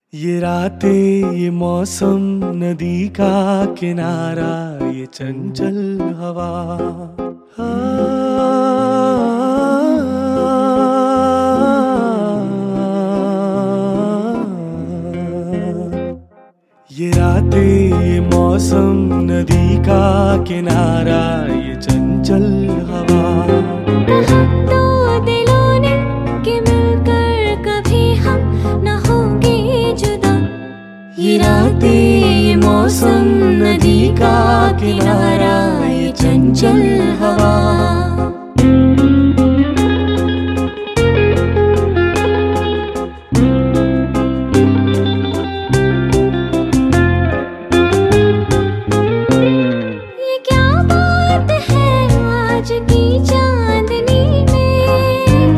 ये रातें, ये मौसम, नदी का किनारा, ये चंचल हवा, ये रातें, ये मौसम, नदी का किनारा, ये चंचल हवा। कहा तो दिलों ने कि मिलकर कभी हम न होंगे जुदा। ये रातें, ये मौसम, नदी का किनारा, ये चंचल हवा। ये क्या बात है आज की चांदनी में,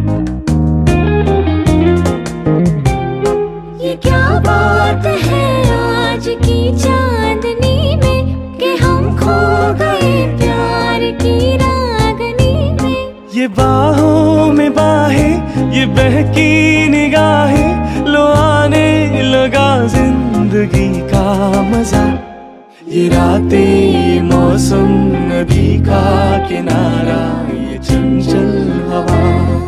ये क्या बात है आज की चांदनी में कि हम खो गए प्यार की रागनी में। ये बाहों में बाहें, ये बहकी निगाहें, लो आने लगा जिंदगी का मजा। ये रातें, ये मौसम, नदी का किनारा, ये चंचल हवा।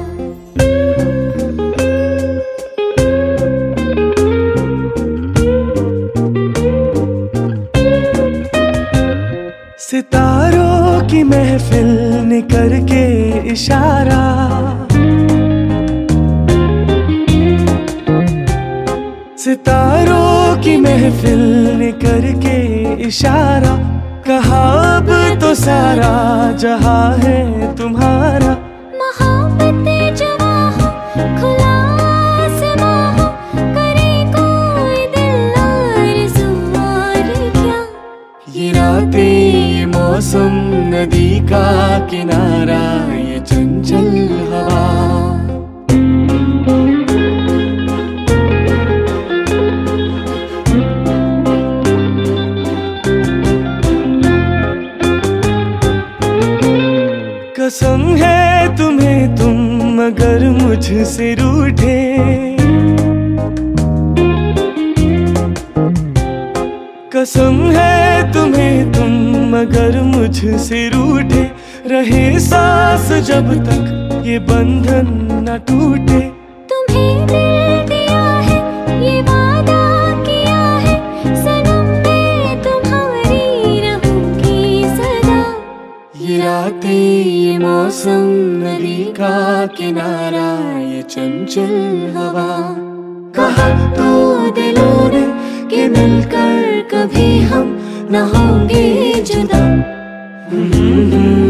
सितारों की महफिल ने करके इशारा, सितारों की महफिल ने करके इशारा, कहा अब तो सारा जहां है तुम्हारा। मोहब्बतें जवां हो, खुला आसमां हो, करे कोई दिल आरज़ू और क्या। ये रातें, ये मौसम, नदी का किनारा, ये चंचल हवा। कसम है तुम्हें तुम अगर मुझसे रूठे, कसम है तुम्हें तुम अगर मुझसे रूठे, रहे सांस जब तक ये बंधन न टूटे। तुम्हें दिल दिया है, ये वादा किया है, सनम मैं तुम्हारी रहूंगी सदा। ये रातें, ये मौसम, नदी का किनारा, ये चंचल हवा। कहा तो दिलों ने कि मिलकर कभी हम न होंगे जुदा।